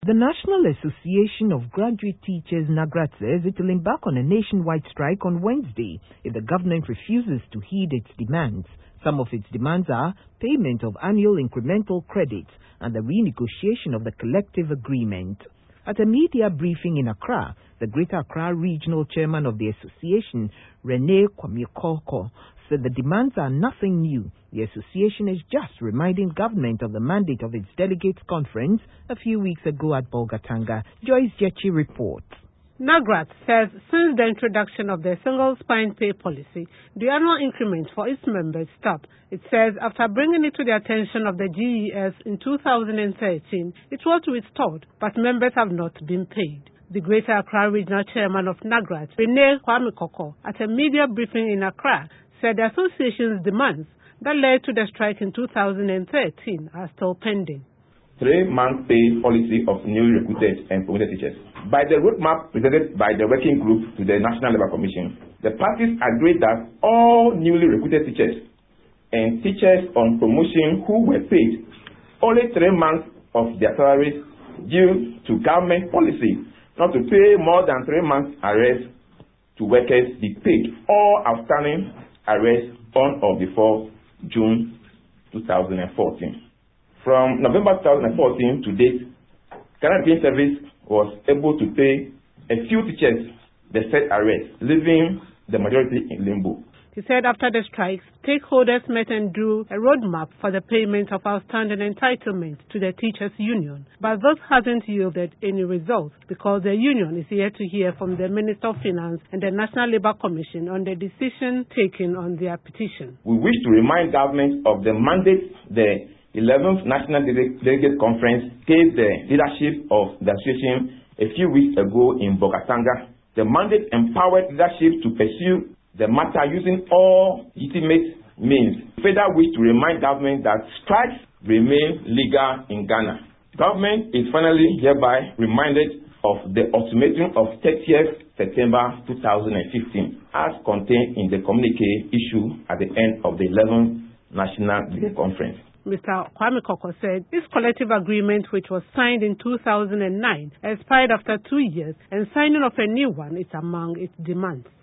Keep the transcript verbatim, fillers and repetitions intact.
The National Association of Graduate Teachers, NAGRAT, says it will embark on a nationwide strike on Wednesday if the government refuses to heed its demands. Some of its demands are payment of annual incremental credits and the renegotiation of the collective agreement. At a media briefing in Accra, the Greater Accra Regional Chairman of the association, Rene Kwame-Koko, said the demands are nothing new. The association is just reminding government of the mandate of its delegates conference a few weeks ago at Bolgatanga. Joyce Jechi reports. NAGRAT says since the introduction of the single spine pay policy, the annual increments for its members stopped. It says after bringing it to the attention of the G E S in two thousand thirteen, it was restored, but members have not been paid. The Greater Accra Regional Chairman of NAGRAT, Rene Kwame-Koko, at a media briefing in Accra, said the association's demands that led to the strike in two thousand thirteen are still pending. Three-month pay policy of newly recruited and promoted teachers. By the roadmap presented by the working group to the National Labour Commission, the parties agreed that all newly recruited teachers and teachers on promotion who were paid only three months of their salaries due to government policy not to pay more than three months arrears to workers be paid all outstanding arrears on or before June two thousand fourteen. From November two thousand fourteen to date, Ghana Education Service was able to pay a few teachers the set arrears, leaving the majority in limbo. He said after the strikes, stakeholders met and drew a roadmap for the payment of outstanding entitlements to the teachers' union. But this hasn't yielded any results because the union is yet to hear from the Minister of Finance and the National Labour Commission on the decision taken on their petition. We wish to remind government of the mandate the eleventh National Delegate Conference gave the leadership of the association a few weeks ago in Bolgatanga. The mandate empowered leadership to pursue the matter using all legitimate means. Further wish to remind government that strikes remain legal in Ghana. Government is finally hereby reminded of the ultimatum of thirtieth September two thousand fifteen as contained in the communique issued at the end of the eleventh National Delegate Conference. Mister Kwame-Koko said this collective agreement, which was signed in two thousand nine, expired after two years and signing of a new one is among its demands.